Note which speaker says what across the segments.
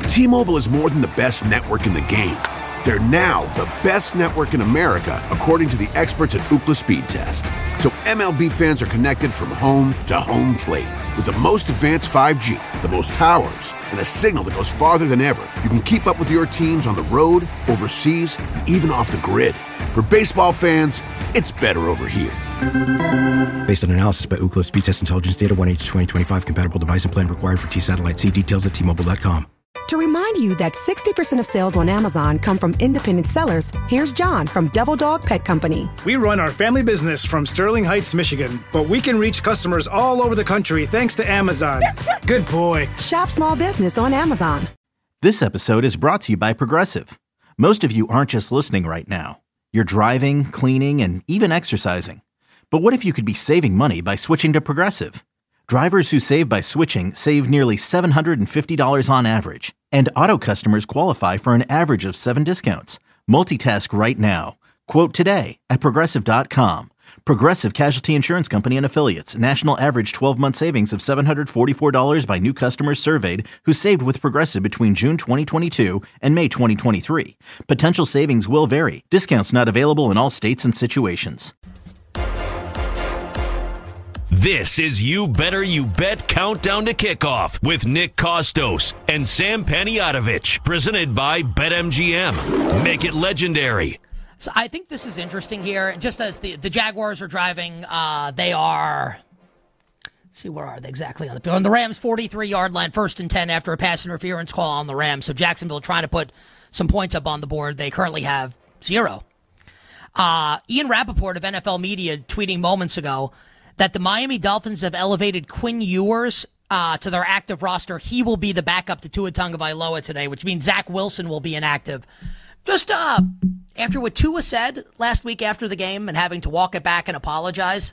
Speaker 1: T-Mobile is more than the best network in the game. They're now the best network in America, according to the experts at Ookla Speed Test. So MLB fans are connected from home to home plate. With the most advanced 5G, the most towers, and a signal that goes farther than ever, you can keep up with your teams on the road, overseas, and even off the grid. For baseball fans, it's better over here.
Speaker 2: Based on analysis by Ookla Speed Test Intelligence Data, 1H2025 compatible device and plan required for T-Satellite. See details at T-Mobile.com.
Speaker 3: To remind you that 60% of sales on Amazon come from independent sellers, here's John from Devil Dog Pet Company.
Speaker 4: We run our family business from Sterling Heights, Michigan, but we can reach customers all over the country thanks to Amazon. Good boy.
Speaker 3: Shop small business on Amazon.
Speaker 5: This episode is brought to you by Progressive. Most of you aren't just listening right now. You're driving, cleaning, and even exercising. But what if you could be saving money by switching to Progressive? Drivers who save by switching save nearly $750 on average, and auto customers qualify for an average of 7 discounts. Multitask right now. Quote today at Progressive.com. Progressive Casualty Insurance Company and Affiliates. National average 12-month savings of $744 by new customers surveyed who saved with Progressive between June 2022 and May 2023. Potential savings will vary. Discounts not available in all states and situations.
Speaker 6: This is You Better You Bet Countdown to Kickoff with Nick Kostos and Sam Panayotovich, presented by BetMGM. Make it legendary.
Speaker 7: So I think this is interesting here. Just as the Jaguars are driving, they are, let's see, where are they exactly on the field? On the Rams' 43-yard line, 1st and 10 after a pass interference call on the Rams. So Jacksonville trying to put some points up on the board. They currently have 0. Ian Rappaport of NFL Media tweeting moments ago that the Miami Dolphins have elevated Quinn Ewers to their active roster. He will be the backup to Tua Tagovailoa today, which means Zach Wilson will be inactive. Just after what Tua said last week after the game and having to walk it back and apologize,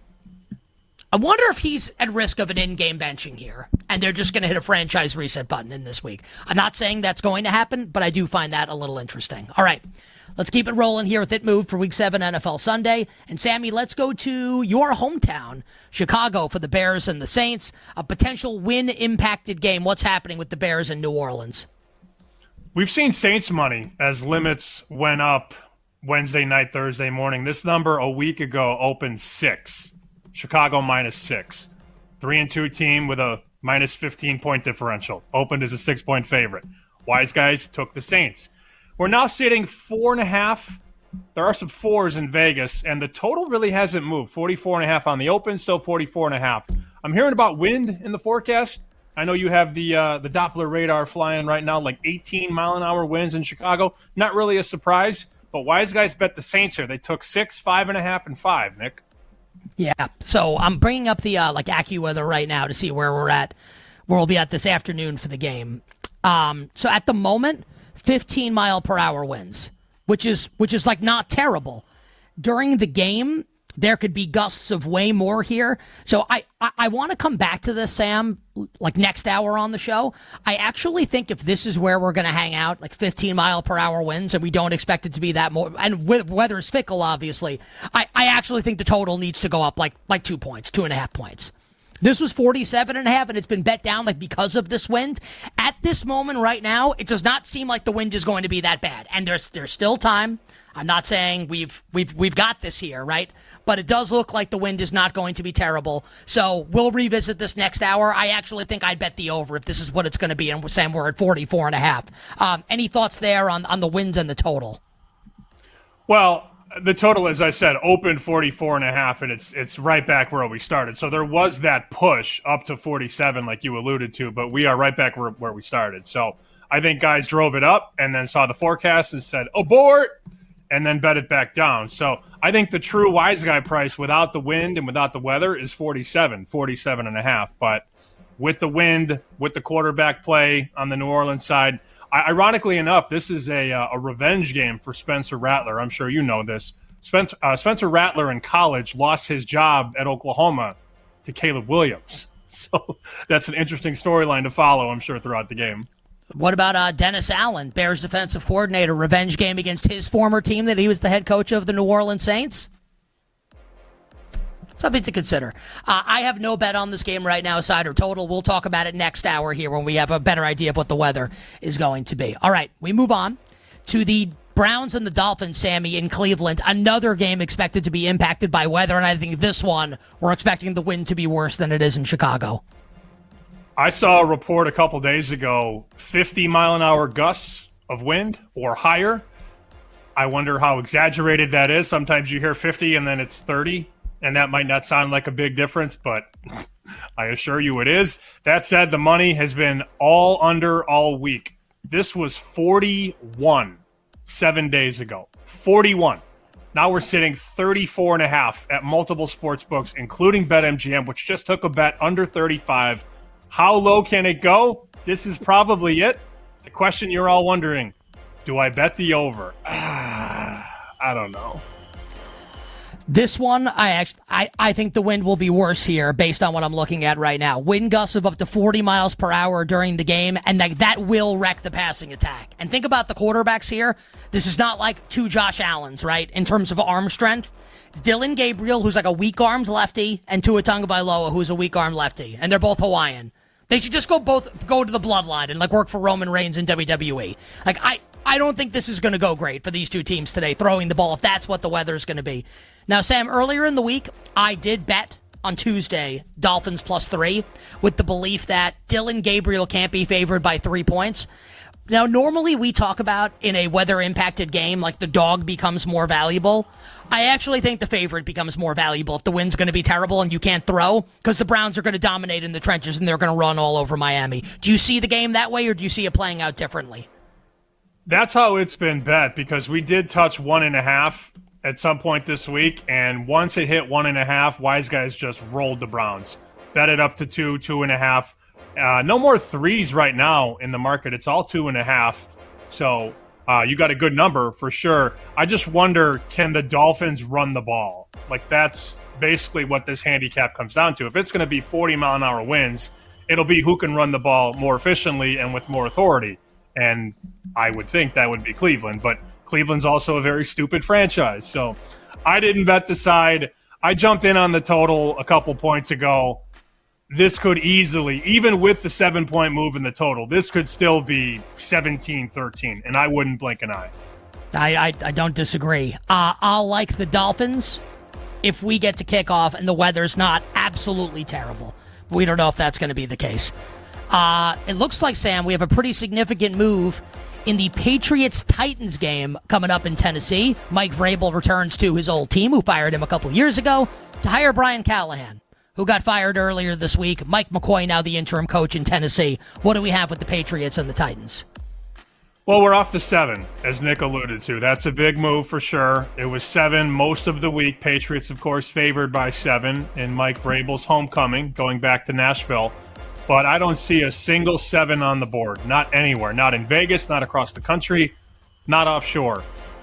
Speaker 7: I wonder if he's at risk of an in-game benching here, and they're just going to hit a franchise reset button in this week. I'm not saying that's going to happen, but I do find that a little interesting. All right, let's keep it rolling here with It Move for Week 7 NFL Sunday. And, Sammy, let's go to your hometown, Chicago, for the Bears and the Saints. A potential win-impacted game. What's happening with the Bears in New Orleans?
Speaker 8: We've seen Saints money as limits went up Wednesday night, Thursday morning. This number a week ago opened 6. Chicago -6. 3-2 team with a minus 15-point differential. Opened as a 6-point favorite. Wise guys took the Saints. We're now sitting 4.5. There are some 4s in Vegas, and the total really hasn't moved. 44.5 on the open, still 44.5. I'm hearing about wind in the forecast. I know you have the Doppler radar flying right now, like 18-mile-an-hour winds in Chicago. Not really a surprise, but wise guys bet the Saints here. They took 6, 5.5, and 5, Nick.
Speaker 7: Yeah, so I'm bringing up the AccuWeather right now to see where where we'll be at this afternoon for the game. So at the moment, 15-mile-per-hour winds, which is like not terrible. During the game, there could be gusts of way more here. So I want to come back to this, Sam, like next hour on the show. I actually think if this is where we're going to hang out, like 15-mile-per-hour winds, and we don't expect it to be that more, and weather is fickle, obviously, I actually think the total needs to go up like 2 points, 2.5 points. This was 47.5, and it's been bet down like because of this wind. At this moment right now, it does not seem like the wind is going to be that bad, and there's still time. I'm not saying we've got this here, right? But it does look like the wind is not going to be terrible. So we'll revisit this next hour. I actually think I'd bet the over if this is what it's going to be, and we're saying we're at 44.5. Any thoughts there on the winds and the total?
Speaker 8: Well, the total, as I said, opened 44.5, and it's right back where we started. So there was that push up to 47, like you alluded to, but we are right back where we started. So I think guys drove it up and then saw the forecast and said, abort, and then bet it back down. So I think the true wise guy price without the wind and without the weather is 47.5. But with the wind, with the quarterback play on the New Orleans side, ironically enough, this is a revenge game for Spencer Rattler. I'm sure you know this. Spencer Rattler in college lost his job at Oklahoma to Caleb Williams. So that's an interesting storyline to follow, I'm sure, throughout the game.
Speaker 7: What about Dennis Allen, Bears defensive coordinator, revenge game against his former team that he was the head coach of, the New Orleans Saints? Something to consider. I have no bet on this game right now, side or total. We'll talk about it next hour here when we have a better idea of what the weather is going to be. All right, we move on to the Browns and the Dolphins, Sammy, in Cleveland. Another game expected to be impacted by weather, and I think this one, we're expecting the wind to be worse than it is in Chicago.
Speaker 8: I saw a report a couple days ago, 50-mile-an-hour gusts of wind or higher. I wonder how exaggerated that is. Sometimes you hear 50 and then it's 30. And that might not sound like a big difference, but I assure you it is. That said, the money has been all under all week. This was 41 7 days ago. 41. Now we're sitting 34.5 at multiple sports books, including BetMGM, which just took a bet under 35. How low can it go? This is probably it. The question you're all wondering, do I bet the over? I don't know.
Speaker 7: This one, I think the wind will be worse here based on what I'm looking at right now. Wind gusts of up to 40 miles per hour during the game, and that will wreck the passing attack. And think about the quarterbacks here. This is not like two Josh Allens, right, in terms of arm strength. Dillon Gabriel, who's like a weak-armed lefty, and Tua Tagovailoa, who's a weak-armed lefty, and they're both Hawaiian. They should just go to the bloodline and work for Roman Reigns in WWE. I don't think this is going to go great for these two teams today, throwing the ball, if that's what the weather is going to be. Now, Sam, earlier in the week, I did bet on Tuesday Dolphins +3 with the belief that Dillon Gabriel can't be favored by 3 points. Now, normally we talk about in a weather-impacted game, like the dog becomes more valuable. I actually think the favorite becomes more valuable if the wind's going to be terrible and you can't throw, because the Browns are going to dominate in the trenches and they're going to run all over Miami. Do you see the game that way, or do you see it playing out differently?
Speaker 8: That's how it's been bet, because we did touch 1.5 at some point this week, and once it hit 1.5, Wise Guys just rolled the Browns. Bet it up to 2.5. No more threes right now in the market. It's all 2.5. So you got a good number for sure. I just wonder, can the Dolphins run the ball? That's basically what this handicap comes down to. If it's going to be 40-mile-an-hour winds, it'll be who can run the ball more efficiently and with more authority. And I would think that would be Cleveland. But Cleveland's also a very stupid franchise. So I didn't bet the side. I jumped in on the total a couple points ago. This could easily, even with the 7-point move in the total, this could still be 17-13, and I wouldn't blink an eye.
Speaker 7: I don't disagree. I'll like the Dolphins if we get to kickoff and the weather's not absolutely terrible. We don't know if that's going to be the case. It looks like, Sam, we have a pretty significant move in the Patriots-Titans game coming up in Tennessee. Mike Vrabel returns to his old team, who fired him a couple years ago, to hire Brian Callahan, who got fired earlier this week. Mike McCoy, now the interim coach in Tennessee. What do we have with the Patriots and the Titans?
Speaker 8: Well, we're off the 7, as Nick alluded to. That's a big move for sure. It was 7 most of the week. Patriots, of course, favored by 7 in Mike Vrabel's homecoming, going back to Nashville. But I don't see a single 7 on the board. Not anywhere. Not in Vegas, not across the country, not offshore.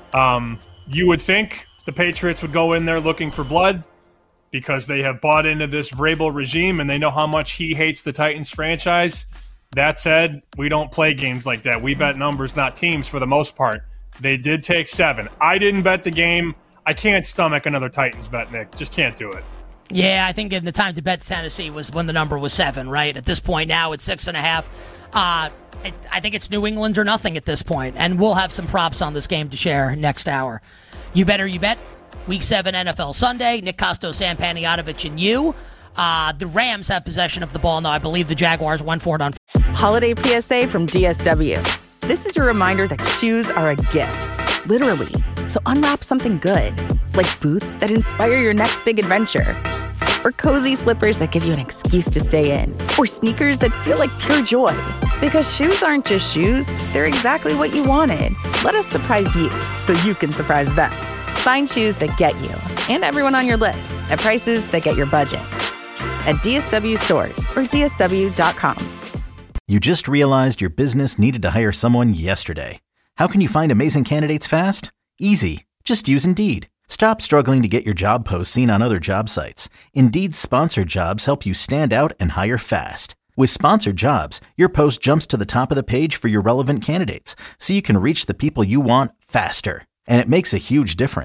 Speaker 8: You would think the Patriots would go in there looking for blood, because they have bought into this Vrabel regime and they know how much he hates the Titans franchise. That said, we don't play games like that. We bet numbers, not teams, for the most part. They did take 7. I didn't bet the game. I can't stomach another Titans bet, Nick. Just can't do it.
Speaker 7: Yeah, I think in the time to bet Tennessee was when the number was 7, right? At this point now, it's 6.5. I think it's New England or nothing at this point, and we'll have some props on this game to share next hour. You bet or you bet. Week 7 NFL Sunday. Nick Costos, Sam Panayotovich, and you. The Rams have possession of the ball now. I believe the Jaguars went for it on.
Speaker 9: Holiday PSA from DSW. This is your reminder that shoes are a gift, literally. So unwrap something good, like boots that inspire your next big adventure, or cozy slippers that give you an excuse to stay in, or sneakers that feel like pure joy. Because shoes aren't just shoes, they're exactly what you wanted. Let us surprise you so you can surprise them. Find shoes that get you and everyone on your list at prices that get your budget. At DSW stores or DSW.com.
Speaker 5: You just realized your business needed to hire someone yesterday. How can you find amazing candidates fast? Easy. Just use Indeed. Stop struggling to get your job posts seen on other job sites. Indeed's sponsored jobs help you stand out and hire fast. With sponsored jobs, your post jumps to the top of the page for your relevant candidates, so you can reach the people you want faster. And it makes a huge difference.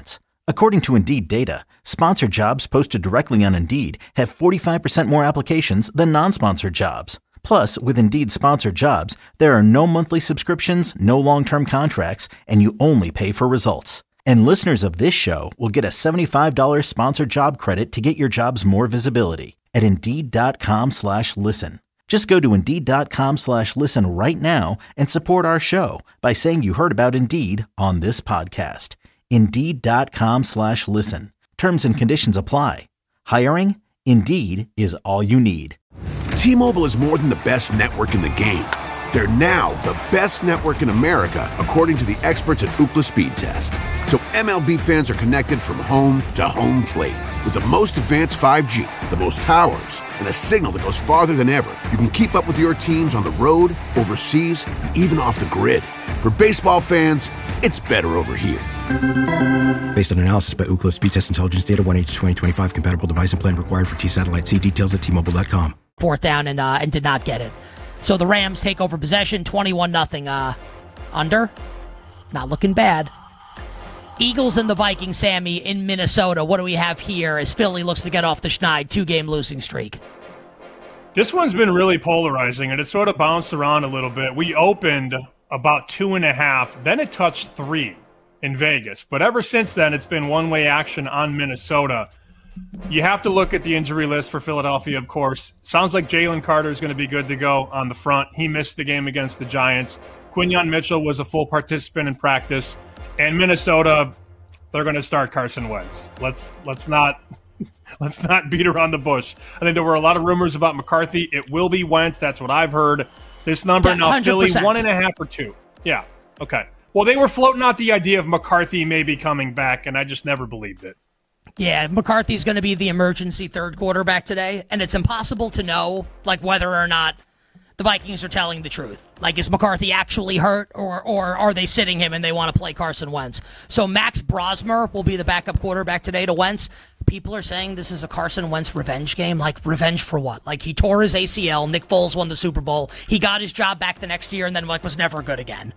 Speaker 5: According to Indeed data, sponsored jobs posted directly on Indeed have 45% more applications than non-sponsored jobs. Plus, with Indeed sponsored jobs, there are no monthly subscriptions, no long-term contracts, and you only pay for results. And listeners of this show will get a $75 sponsored job credit to get your jobs more visibility at Indeed.com/listen. Just go to Indeed.com/listen right now and support our show by saying you heard about Indeed on this podcast. Indeed.com/listen. Terms and conditions apply. Hiring? Indeed is all you need.
Speaker 1: T-Mobile is more than the best network in the game. They're now the best network in America, according to the experts at Ookla Speed Test. So MLB fans are connected from home to home plate. With the most advanced 5G, the most towers, and a signal that goes farther than ever, you can keep up with your teams on the road, overseas, and even off the grid. For baseball fans, it's better over here.
Speaker 2: Based on analysis by Ookla Speed Test Intelligence Data, 1H2025 compatible device and plan required for T-Satellite. See details at T-Mobile.com.
Speaker 7: Fourth down and did not get it. So the Rams take over possession, 21-0 under. Not looking bad. Eagles and the Vikings, Sammy, in Minnesota. What do we have here as Philly looks to get off the schneid, 2-game losing streak?
Speaker 8: This one's been really polarizing, and it sort of bounced around a little bit. We opened about 2.5, then it touched 3 in Vegas. But ever since then, it's been one-way action on Minnesota. You have to look at the injury list for Philadelphia, of course. Sounds like Jalen Carter is going to be good to go on the front. He missed the game against the Giants. Quinyon Mitchell was a full participant in practice. And Minnesota, they're going to start Carson Wentz. Let's not beat around the bush. I think there were a lot of rumors about McCarthy. It will be Wentz. That's what I've heard. This number now, 100%. Philly, 1.5 or 2. Yeah, okay. Well, they were floating out the idea of McCarthy maybe coming back, and I just never believed it.
Speaker 7: Yeah, McCarthy's going to be the emergency third quarterback today, and it's impossible to know whether or not the Vikings are telling the truth. Is McCarthy actually hurt, or are they sitting him and they want to play Carson Wentz? So Max Brosmer will be the backup quarterback today to Wentz. People are saying this is a Carson Wentz revenge game. Revenge for what? He tore his ACL. Nick Foles won the Super Bowl. He got his job back the next year and then was never good again.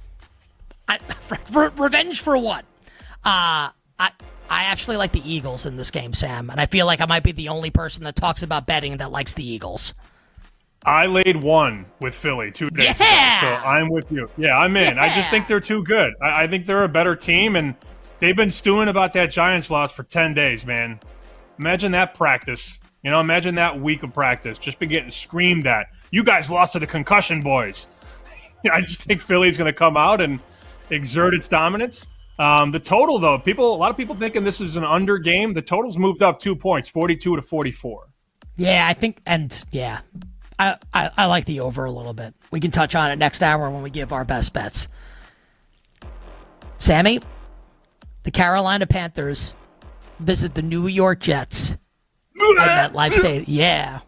Speaker 7: Revenge for what? I actually like the Eagles in this game, Sam, and I feel like I might be the only person that talks about betting that likes the Eagles.
Speaker 8: I laid 1 with Philly 2 days ago, so I'm with you. Yeah, I'm in. Yeah. I just think they're too good. I think they're a better team, and they've been stewing about that Giants loss for 10 days, man. Imagine that practice. Imagine that week of practice. Just been getting screamed at. You guys lost to the concussion boys. I just think Philly's going to come out and exert its dominance. The total, though, a lot of people thinking this is an under game. The total's moved up 2 points, 42-44.
Speaker 7: Yeah, I think, and yeah. I like the over a little bit. We can touch on it next hour when we give our best bets. Sammy, the Carolina Panthers visit the New York Jets at MetLife Stadium. Yeah.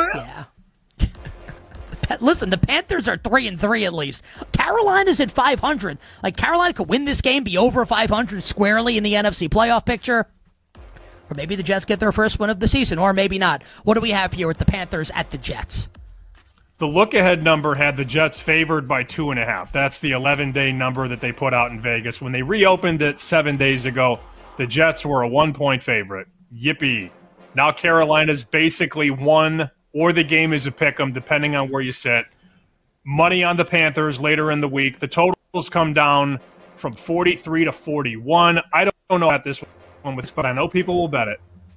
Speaker 7: Listen, the Panthers are 3-3 at least. Carolina's at 500. Carolina could win this game, be over 500 squarely in the NFC playoff picture. Or maybe the Jets get their first win of the season, or maybe not. What do we have here with the Panthers at the Jets?
Speaker 8: The look-ahead number had the Jets favored by 2.5. That's the 11-day number that they put out in Vegas. When they reopened it 7 days ago, the Jets were a 1-point favorite. Yippee. Now Carolina's basically 1, or the game is a pick-em, depending on where you sit. Money on the Panthers later in the week. The totals come down from 43 to 41. I don't know at this one, but I know people will bet it.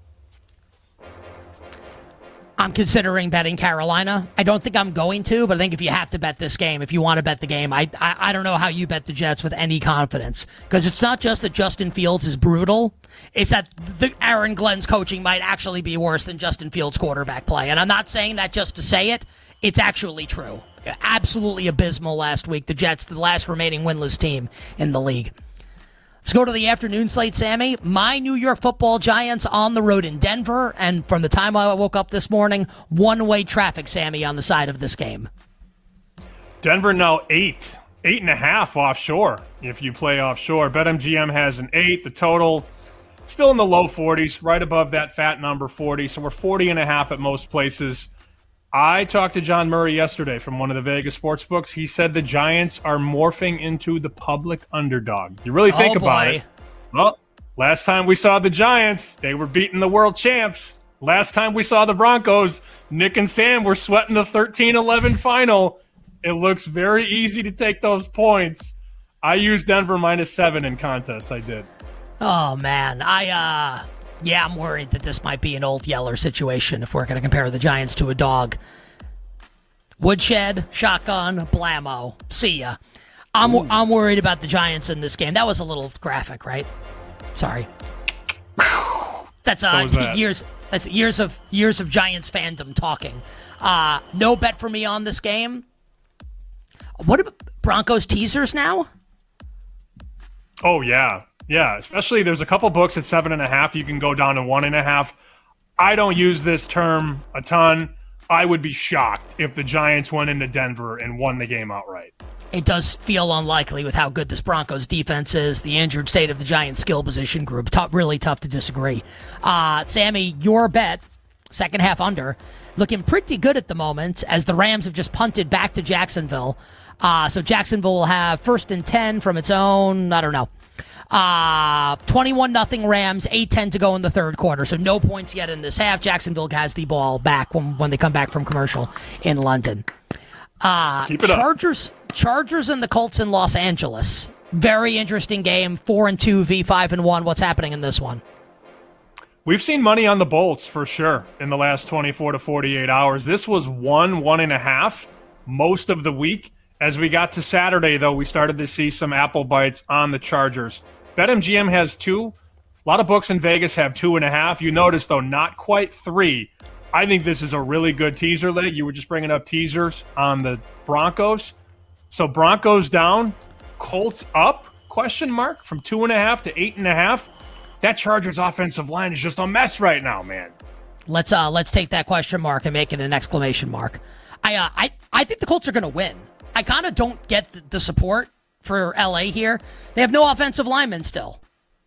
Speaker 7: I'm considering betting Carolina. I don't think I'm going to, but I think if you have to bet this game, if you want to bet the game, I don't know how you bet the Jets with any confidence. Because it's not just that Justin Fields is brutal. It's that Aaron Glenn's coaching might actually be worse than Justin Fields' quarterback play. And I'm not saying that just to say it. It's actually true. Absolutely abysmal last week. The Jets, the last remaining winless team in the league. Let's go to the afternoon slate, Sammy. My New York Football Giants on the road in Denver. And from the time I woke up this morning, one-way traffic, Sammy, on the side of this game.
Speaker 8: Denver now 8.5 offshore if you play offshore. BetMGM has an 8. The total still in the low 40s, right above that fat number 40. So we're 40.5 at most places. I talked to John Murray yesterday from one of the Vegas sports books. He said the Giants are morphing into the public underdog. You really think about it. Well, Last time we saw the Giants, they were beating the world champs. Last time we saw the Broncos, Nick and Sam were sweating the 13-11 final. It looks very easy to take those points. I used Denver -7 in contests. I did.
Speaker 7: Oh, man. I'm worried that this might be an old Yeller situation if we're going to compare the Giants to a dog. Woodshed, shotgun, blammo. See ya. I'm worried about the Giants in this game. That was a little graphic, right? Sorry. That's years. That's years of Giants fandom talking. No bet for me on this game. What about Broncos teasers now?
Speaker 8: Oh yeah. Especially there's a couple books at 7.5. You can go down to 1.5. I don't use this term a ton. I would be shocked if the Giants went into Denver and won the game outright.
Speaker 7: It does feel unlikely with how good this Broncos defense is, the injured state of the Giants skill position group. Really tough to disagree. Sammy, your bet, second half under, looking pretty good at the moment as the Rams have just punted back to Jacksonville. So Jacksonville will have 1st and 10 from its own, 21-0 Rams, 8:10 to go in the third quarter. So no points yet in this half. Jacksonville has the ball back when they come back from commercial in London.
Speaker 8: Keep it up.
Speaker 7: Chargers and the Colts in Los Angeles. Very interesting game. 4-2 v 5-1. What's happening in this one?
Speaker 8: We've seen money on the Bolts for sure in the last 24 to 48 hours. This was 1.5 most of the week. As we got to Saturday, though, we started to see some apple bites on the Chargers. BetMGM has 2. A lot of books in Vegas have 2.5. You notice, though, not quite 3. I think this is a really good teaser leg. You were just bringing up teasers on the Broncos. So Broncos down, Colts up, question mark, from 2.5 to 8.5. That Chargers offensive line is just a mess right now, man.
Speaker 7: Let's take that question mark and make it an exclamation mark. I think the Colts are going to win. I kind of don't get the support for LA here. They have no offensive linemen still.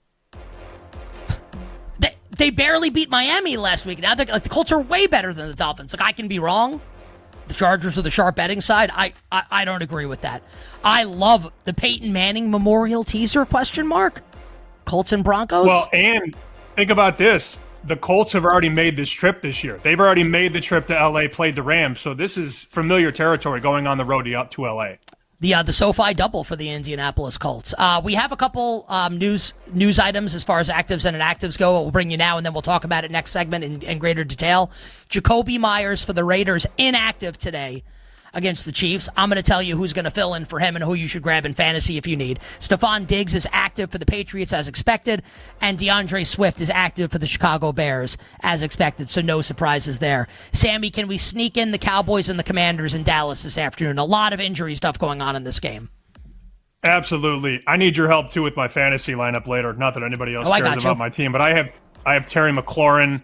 Speaker 7: They barely beat Miami last week. Now the Colts are way better than the Dolphins. I can be wrong. The Chargers are the sharp betting side. I don't agree with that. I love the Peyton Manning Memorial teaser question mark. Colts and Broncos.
Speaker 8: Well, and think about this. The Colts have already made this trip this year. They've already made the trip to L.A., played the Rams. So this is familiar territory going on the road to L.A.
Speaker 7: The SoFi double for the Indianapolis Colts. We have a couple news items as far as actives and inactives go. We'll bring you now, and then we'll talk about it next segment in greater detail. Jacoby Myers for the Raiders, inactive today against the Chiefs. I'm going to tell you who's going to fill in for him and who you should grab in fantasy if you need. Stephon Diggs is active for the Patriots as expected, and DeAndre Swift is active for the Chicago Bears as expected, so no surprises there. Sammy, can we sneak in the Cowboys and the Commanders in Dallas this afternoon? A lot of injury stuff going on in this game.
Speaker 8: Absolutely. I need your help, too, with my fantasy lineup later. Not that anybody else cares about my team, but I have Terry McLaurin.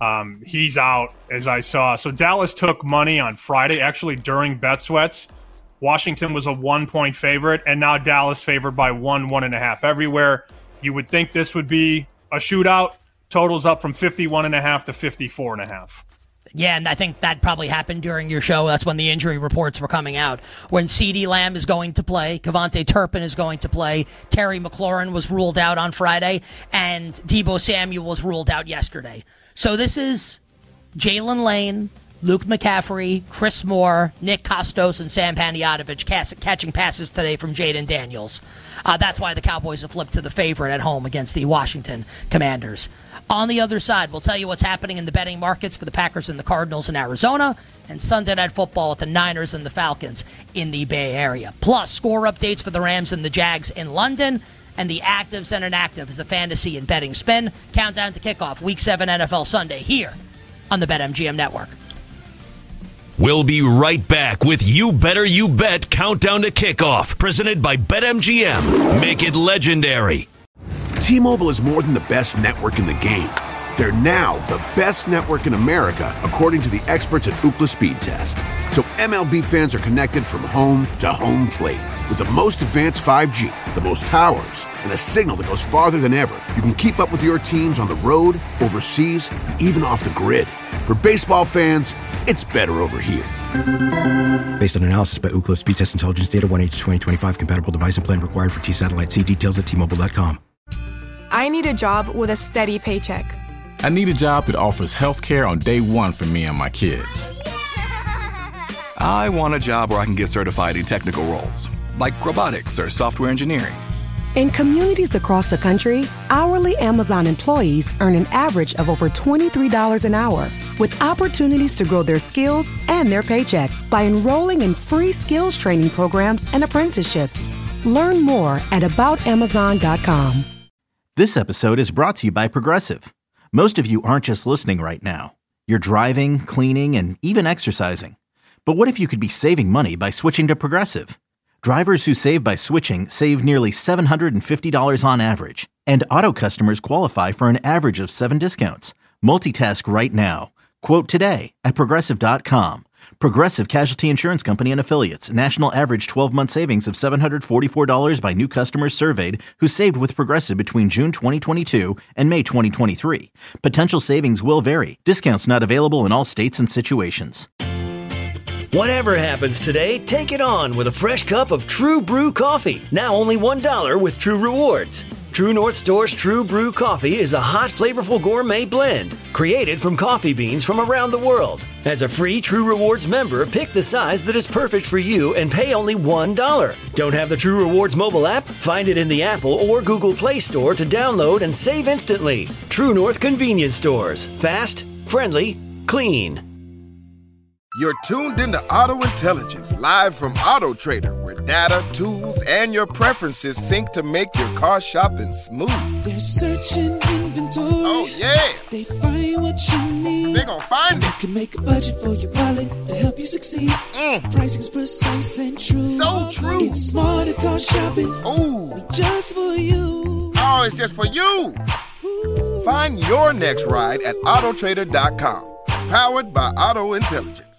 Speaker 8: He's out, as I saw. So Dallas took money on Friday, actually during Bet Sweats. Washington was a 1-point favorite, and now Dallas favored by 1.5 everywhere. You would think this would be a shootout. Totals up from 51.5 to 54.5.
Speaker 7: Yeah, and I think that probably happened during your show. That's when the injury reports were coming out. When CeeDee Lamb is going to play, Kevontae Turpin is going to play, Terry McLaurin was ruled out on Friday, and Deebo Samuel was ruled out yesterday. So this is Jalen Lane, Luke McCaffrey, Chris Moore, Nick Kostos, and Sam Panayotovich catching passes today from Jaden Daniels. That's why the Cowboys have flipped to the favorite at home against the Washington Commanders. On the other side, we'll tell you what's happening in the betting markets for the Packers and the Cardinals in Arizona, and Sunday Night Football with the Niners and the Falcons in the Bay Area. Plus, score updates for the Rams and the Jags in London, and the actives and inactives, the fantasy and betting spin. Countdown to kickoff, Week 7 NFL Sunday, here on the BetMGM Network.
Speaker 6: We'll be right back with You Better You Bet Countdown to Kickoff, presented by BetMGM. Make it legendary.
Speaker 1: T-Mobile is more than the best network in the game. They're now the best network in America, according to the experts at Ookla Speed Test. So MLB fans are connected from home to home plate. With the most advanced 5G, the most towers, and a signal that goes farther than ever, you can keep up with your teams on the road, overseas, and even off the grid. For baseball fans, it's better over here.
Speaker 2: Based on analysis by Ookla Speed Test Intelligence Data, 1H2025 compatible device and plan required for T-Satellite. See details at T-Mobile.com.
Speaker 10: I need a job with a steady paycheck.
Speaker 11: I need a job that offers health care on day one for me and my kids.
Speaker 12: I want a job where I can get certified in technical roles, like robotics or software engineering.
Speaker 3: In communities across the country, hourly Amazon employees earn an average of over $23 an hour, with opportunities to grow their skills and their paycheck by enrolling in free skills training programs and apprenticeships. Learn more at aboutamazon.com.
Speaker 5: This episode is brought to you by Progressive. Most of you aren't just listening right now. You're driving, cleaning, and even exercising. But what if you could be saving money by switching to Progressive? Drivers who save by switching save nearly $750 on average, and auto customers qualify for an average of 7 discounts. Multitask right now. Quote today at Progressive.com. Progressive Casualty Insurance Company and Affiliates. National average 12-month savings of $744 by new customers surveyed who saved with Progressive between June 2022 and May 2023. Potential savings will vary. Discounts not available in all states and situations.
Speaker 13: Whatever happens today, take it on with a fresh cup of True Brew coffee. Now only $1 with True Rewards. True North Store's True Brew coffee is a hot, flavorful gourmet blend created from coffee beans from around the world. As a free True Rewards member, pick the size that is perfect for you and pay only $1. Don't have the True Rewards mobile app? Find it in the Apple or Google Play Store to download and save instantly. True North Convenience Stores. Fast, friendly, clean.
Speaker 14: You're tuned into Auto Intelligence, live from Auto Trader, where data, tools, and your preferences sync to make your car shopping smooth.
Speaker 15: They're searching inventory.
Speaker 14: Oh, yeah.
Speaker 15: They find what you need.
Speaker 14: They're gonna find it.
Speaker 15: You can make a budget for your wallet to help you succeed. Pricing's precise and true.
Speaker 14: So true.
Speaker 15: It's smarter car shopping.
Speaker 14: Ooh.
Speaker 15: Just for you.
Speaker 14: Oh, it's just for you. Ooh. Find your next ride at autotrader.com. Powered by Auto Intelligence.